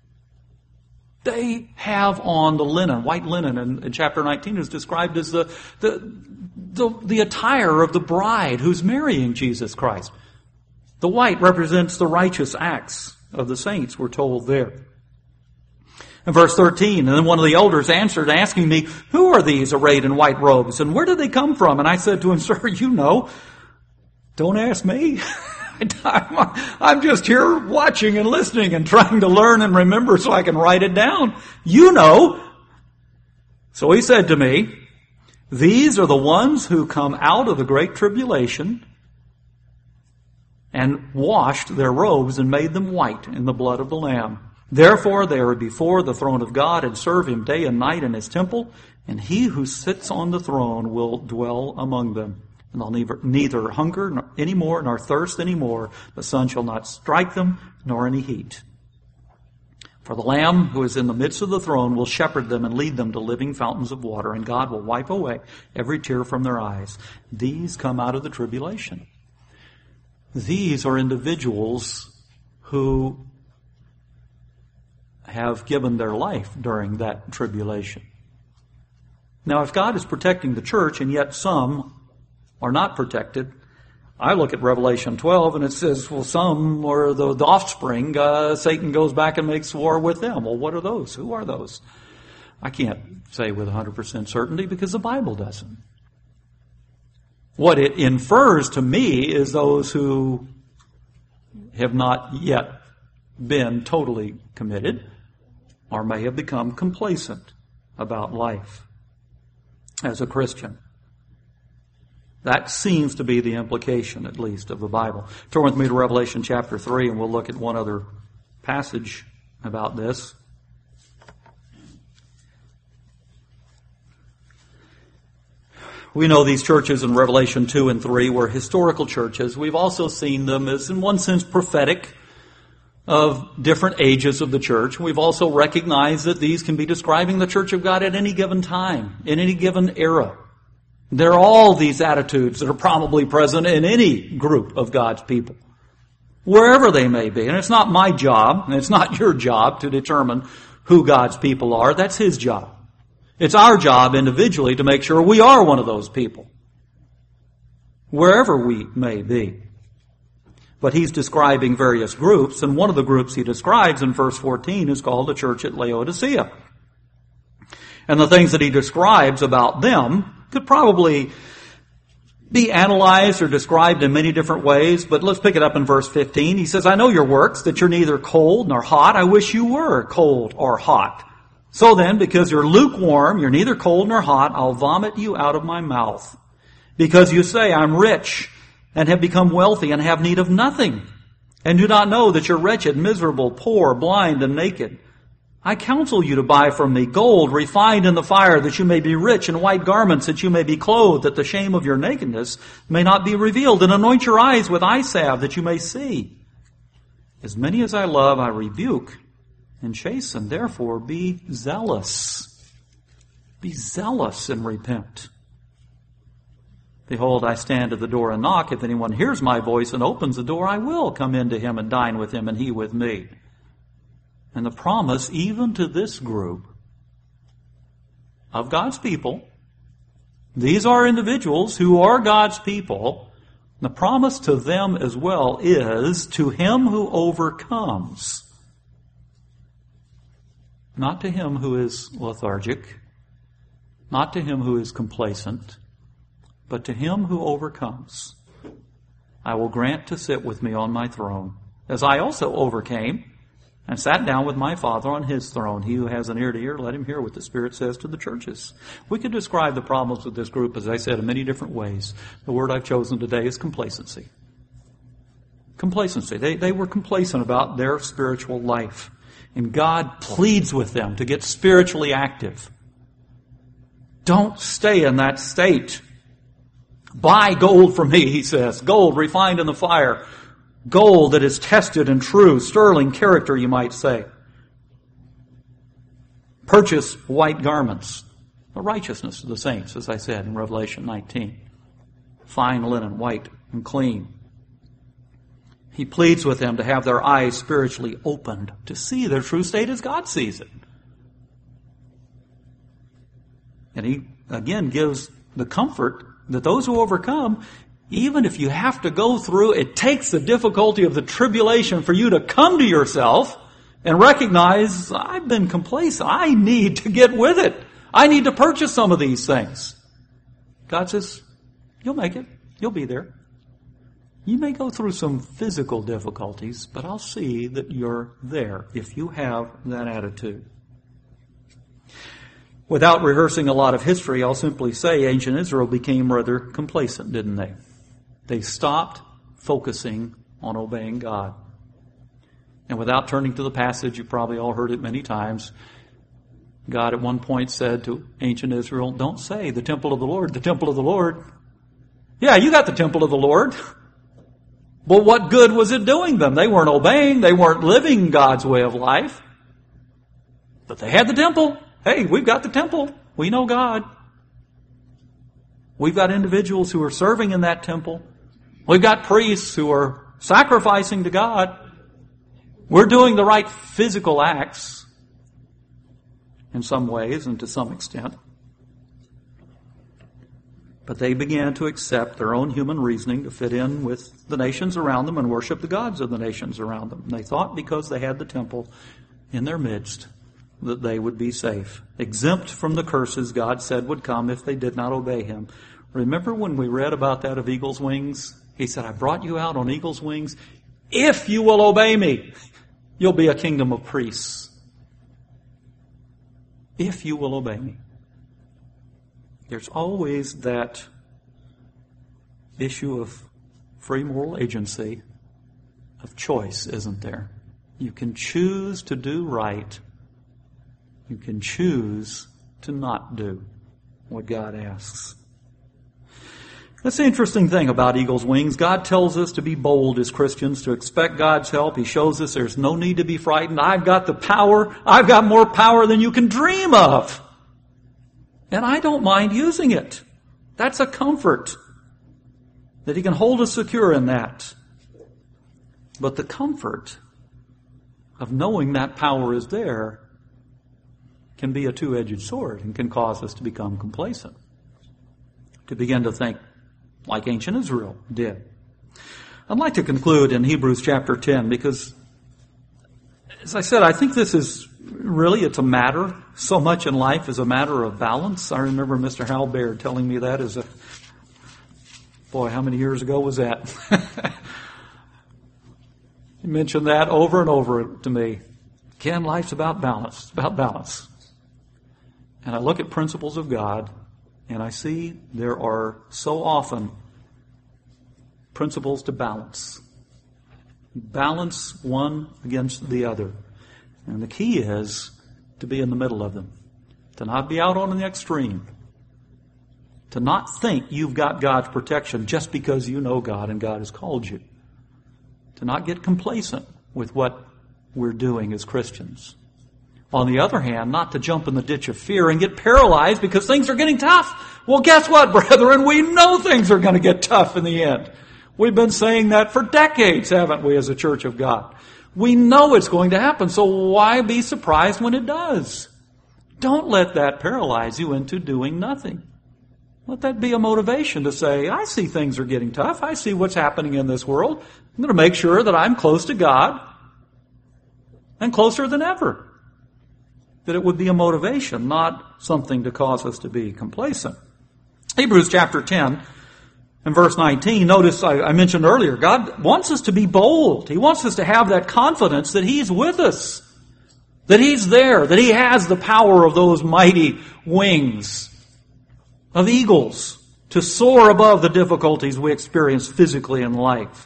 They have on the linen, white linen, in chapter 19 is described as the attire of the bride who's marrying Jesus Christ. The white represents the righteous acts of the saints, we're told there. In verse 13, and then one of the elders answered, asking me, who are these arrayed in white robes, and where did they come from? And I said to him, sir, you know. Don't ask me. I'm just here watching and listening and trying to learn and remember so I can write it down. You know. So he said to me, these are the ones who come out of the great tribulation and washed their robes and made them white in the blood of the Lamb. Therefore they are before the throne of God and serve him day and night in his temple, and he who sits on the throne will dwell among them. And they'll neither hunger anymore nor thirst anymore. The sun shall not strike them, nor any heat. For the Lamb who is in the midst of the throne will shepherd them and lead them to living fountains of water, and God will wipe away every tear from their eyes. These come out of the tribulation. These are individuals who have given their life during that tribulation. Now, if God is protecting the church, and yet some are not protected, I look at Revelation 12 and it says, well, some are the offspring. Satan goes back and makes war with them. Well, what are those? Who are those? I can't say with 100% certainty because the Bible doesn't. What it infers to me is those who have not yet been totally committed or may have become complacent about life as a Christian. That seems to be the implication, at least, of the Bible. Turn with me to Revelation chapter 3, and we'll look at one other passage about this. We know these churches in Revelation 2 and 3 were historical churches. We've also seen them as, in one sense, prophetic of different ages of the church. We've also recognized that these can be describing the church of God at any given time, in any given era. There are all these attitudes that are probably present in any group of God's people, wherever they may be. And it's not my job, and it's not your job to determine who God's people are. That's His job. It's our job individually to make sure we are one of those people, wherever we may be. But he's describing various groups, and one of the groups he describes in verse 14 is called the church at Laodicea. And the things that he describes about them could probably be analyzed or described in many different ways, but let's pick it up in verse 15. He says, I know your works, that you're neither cold nor hot. I wish you were cold or hot. So then, because you're lukewarm, you're neither cold nor hot, I'll vomit you out of my mouth. Because you say, I'm rich and have become wealthy and have need of nothing, and do not know that you're wretched, miserable, poor, blind, and naked. I counsel you to buy from me gold refined in the fire, that you may be rich, and white garments, that you may be clothed, that the shame of your nakedness may not be revealed, and anoint your eyes with eye salve, that you may see. As many as I love, I rebuke and chasten. Therefore, be zealous. Be zealous and repent. Behold, I stand at the door and knock. If anyone hears my voice and opens the door, I will come in to him and dine with him and he with me. And the promise even to this group of God's people, these are individuals who are God's people, the promise to them as well is to him who overcomes. Not to him who is lethargic, not to him who is complacent, but to him who overcomes. I will grant to sit with me on my throne, as I also overcame and sat down with my Father on his throne. He who has an ear to hear, let him hear what the Spirit says to the churches. We could describe the problems with this group, as I said, in many different ways. The word I've chosen today is complacency. Complacency. They were complacent about their spiritual life. And God pleads with them to get spiritually active. Don't stay in that state. Buy gold from me, he says. Gold refined in the fire. Gold that is tested and true. Sterling character, you might say. Purchase white garments. The righteousness of the saints, as I said in Revelation 19. Fine linen, white and clean. He pleads with them to have their eyes spiritually opened, to see their true state as God sees it. And he, again, gives the comfort that those who overcome, even if you have to go through, it takes the difficulty of the tribulation for you to come to yourself and recognize, I've been complacent. I need to get with it. I need to purchase some of these things. God says, you'll make it. You'll be there. You may go through some physical difficulties, but I'll see that you're there if you have that attitude. Without rehearsing a lot of history, I'll simply say ancient Israel became rather complacent, didn't they? They stopped focusing on obeying God. And without turning to the passage, you probably all heard it many times, God at one point said to ancient Israel, don't say the temple of the Lord, the temple of the Lord. Yeah, you got the temple of the Lord. But what good was it doing them? They weren't obeying. They weren't living God's way of life. But they had the temple. Hey, we've got the temple. We know God. We've got individuals who are serving in that temple. We've got priests who are sacrificing to God. We're doing the right physical acts in some ways and to some extent. But they began to accept their own human reasoning to fit in with the nations around them and worship the gods of the nations around them. And they thought because they had the temple in their midst that they would be safe, exempt from the curses God said would come if they did not obey him. Remember when we read about that of eagle's wings? He said, I brought you out on eagle's wings. If you will obey me, you'll be a kingdom of priests. If you will obey me. There's always that issue of free moral agency, of choice, isn't there? You can choose to do right. You can choose to not do what God asks. That's the interesting thing about eagle's wings. God tells us to be bold as Christians, to expect God's help. He shows us there's no need to be frightened. I've got the power. I've got more power than you can dream of. And I don't mind using it. That's a comfort that he can hold us secure in that. But the comfort of knowing that power is there can be a two-edged sword and can cause us to become complacent, to begin to think like ancient Israel did. I'd like to conclude in Hebrews chapter 10 because, as I said, I think this is really, it's a matter, so much in life is a matter of balance. I remember Mr. Hal Baird telling me that as a, boy, how many years ago was that? He mentioned that over and over to me. Ken, life's about balance. It's about balance. And I look at principles of God, and I see there are so often principles to balance. Balance one against the other. And the key is to be in the middle of them. To not be out on the extreme. To not think you've got God's protection just because you know God and God has called you. To not get complacent with what we're doing as Christians. On the other hand, not to jump in the ditch of fear and get paralyzed because things are getting tough. Well, guess what, brethren? We know things are going to get tough in the end. We've been saying that for decades, haven't we, as a church of God? We know it's going to happen, so why be surprised when it does? Don't let that paralyze you into doing nothing. Let that be a motivation to say, I see things are getting tough. I see what's happening in this world. I'm going to make sure that I'm close to God and closer than ever. That it would be a motivation, not something to cause us to be complacent. Hebrews chapter 10 and verse 19, notice I mentioned earlier, God wants us to be bold. He wants us to have that confidence that He's with us, that He's there, that He has the power of those mighty wings of eagles to soar above the difficulties we experience physically in life.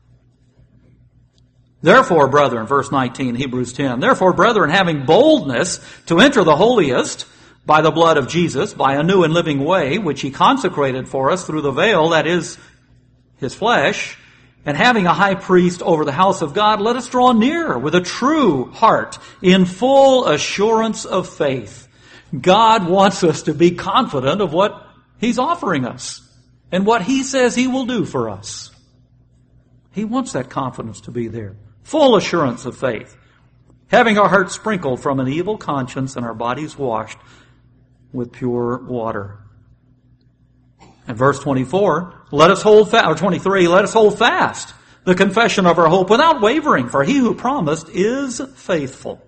Therefore, brethren, verse 19, Hebrews 10, therefore, brethren, having boldness to enter the holiest by the blood of Jesus, by a new and living way, which He consecrated for us through the veil, that is, His flesh, and having a high priest over the house of God, let us draw near with a true heart, in full assurance of faith. God wants us to be confident of what He's offering us and what He says He will do for us. He wants that confidence to be there. Full assurance of faith. Having our hearts sprinkled from an evil conscience and our bodies washed with pure water. And verse 24, let us hold fast, or 23, let us hold fast the confession of our hope without wavering, for He who promised is faithful.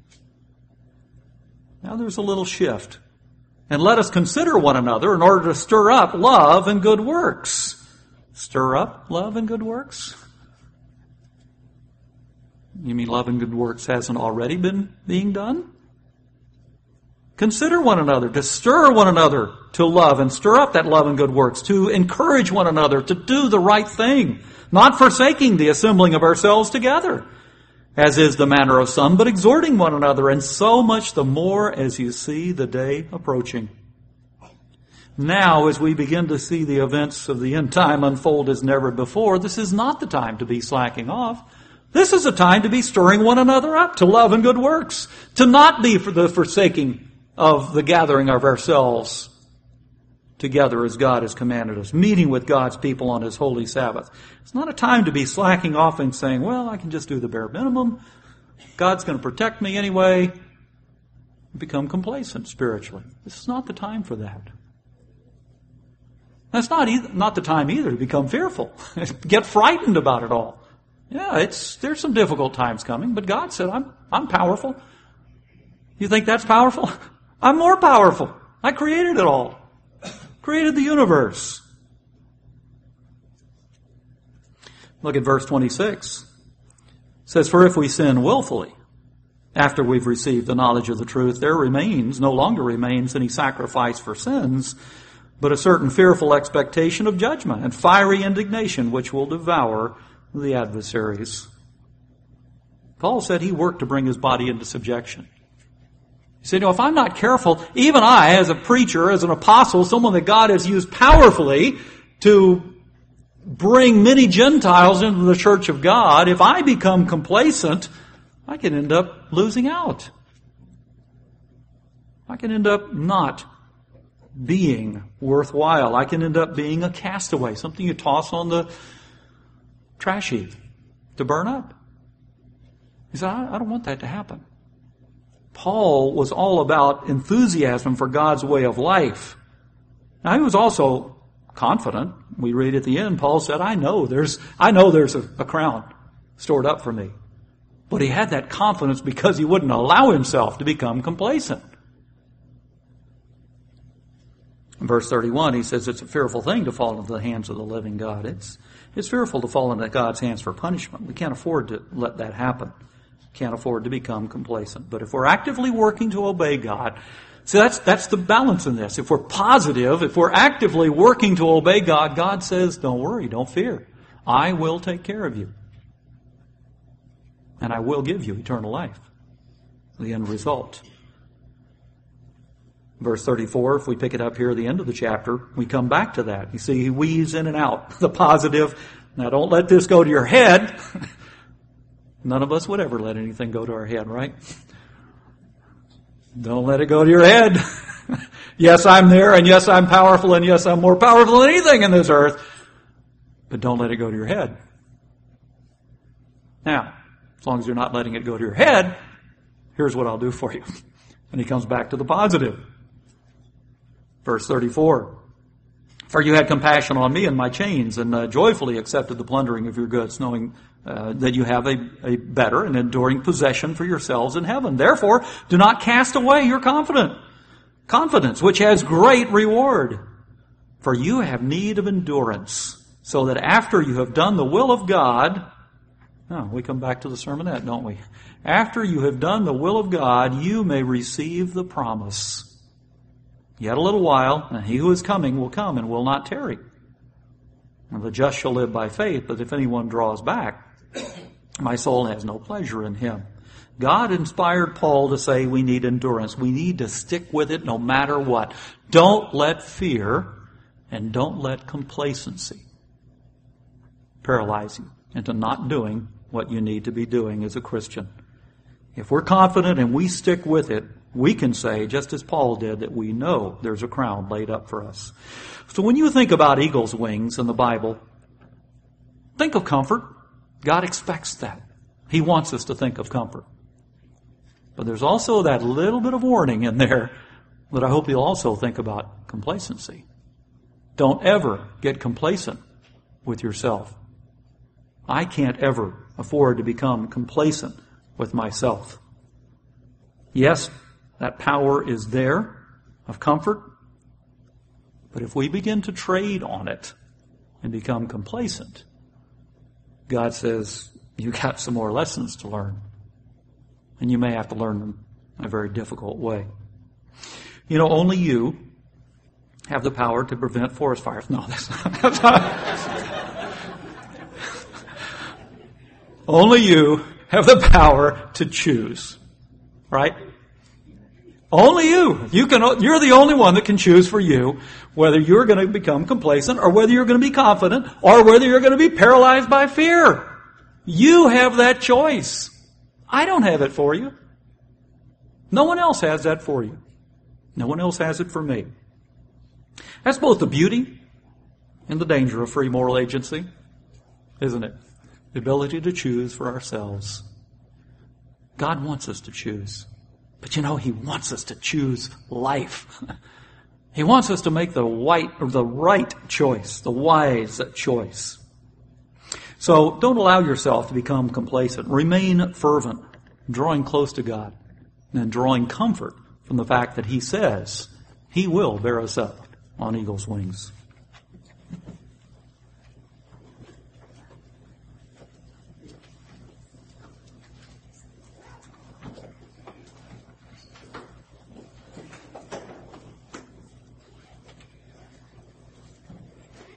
Now there's a little shift. And let us consider one another in order to stir up love and good works. Stir up love and good works? You mean love and good works hasn't already been being done? Consider one another, to stir one another to love and stir up that love and good works, to encourage one another to do the right thing, not forsaking the assembling of ourselves together, as is the manner of some, but exhorting one another, and so much the more as you see the day approaching. Now, as we begin to see the events of the end time unfold as never before, this is not the time to be slacking off. This is a time to be stirring one another up to love and good works, to not be for the forsaking of the gathering of ourselves together as God has commanded us, meeting with God's people on His holy Sabbath. It's not a time to be slacking off and saying, well, I can just do the bare minimum. God's going to protect me anyway. Become complacent spiritually. This is not the time for that. That's not the time either to become fearful. Get frightened about it all. Yeah, there's some difficult times coming, but God said, I'm powerful. You think that's powerful? I'm more powerful. I created it all. Created the universe. Look at verse 26. It says, for if we sin willfully, after we've received the knowledge of the truth, there no longer remains any sacrifice for sins, but a certain fearful expectation of judgment and fiery indignation which will devour the adversaries. Paul said he worked to bring his body into subjection. He said, if I'm not careful, even I, as a preacher, as an apostle, someone that God has used powerfully to bring many Gentiles into the church of God, if I become complacent, I can end up losing out. I can end up not being worthwhile. I can end up being a castaway, something you toss on the trash heap to burn up. He said, I don't want that to happen. Paul was all about enthusiasm for God's way of life. Now, he was also confident. We read at the end, Paul said, I know there's a crown stored up for me. But he had that confidence because he wouldn't allow himself to become complacent. In verse 31, he says it's a fearful thing to fall into the hands of the living God. It's fearful to fall into God's hands for punishment. We can't afford to let that happen. Can't afford to become complacent. But if we're actively working to obey God, so that's the balance in this. If we're positive, if we're actively working to obey God, God says, don't worry, don't fear. I will take care of you. And I will give you eternal life. The end result. Verse 34, if we pick it up here at the end of the chapter, we come back to that. You see, he weaves in and out the positive. Now, don't let this go to your head. None of us would ever let anything go to our head, right? Don't let it go to your head. Yes, I'm there, and yes, I'm powerful, and yes, I'm more powerful than anything in this earth. But don't let it go to your head. Now, as long as you're not letting it go to your head, here's what I'll do for you. And he comes back to the positive. Verse 34. For you had compassion on me and my chains, and joyfully accepted the plundering of your goods, knowing that you have a better and enduring possession for yourselves in heaven. Therefore, do not cast away your confidence, which has great reward. For you have need of endurance, so that after you have done the will of God, we come back to the sermonette, don't we? After you have done the will of God, you may receive the promise. Yet a little while, and he who is coming will come and will not tarry. And the just shall live by faith, but if anyone draws back, my soul has no pleasure in him. God inspired Paul to say we need endurance. We need to stick with it no matter what. Don't let fear and don't let complacency paralyze you into not doing what you need to be doing as a Christian. If we're confident and we stick with it, we can say, just as Paul did, that we know there's a crown laid up for us. So when you think about eagle's wings in the Bible, think of comfort. God expects that. He wants us to think of comfort. But there's also that little bit of warning in there that I hope you'll also think about complacency. Don't ever get complacent with yourself. I can't ever afford to become complacent with myself. Yes, that power is there of comfort, but if we begin to trade on it and become complacent, God says, you got some more lessons to learn. And you may have to learn them in a very difficult way. You know, only you have the power to prevent forest fires. No, that's not. Only you have the power to choose. Right? Only you. You're the only one that can choose for you whether you're going to become complacent or whether you're going to be confident or whether you're going to be paralyzed by fear. You have that choice. I don't have it for you. No one else has that for you. No one else has it for me. That's both the beauty and the danger of free moral agency, isn't it? The ability to choose for ourselves. God wants us to choose. But you know, He wants us to choose life. He wants us to make the right choice, the wise choice. So don't allow yourself to become complacent. Remain fervent, drawing close to God, and drawing comfort from the fact that He says He will bear us up on eagle's wings.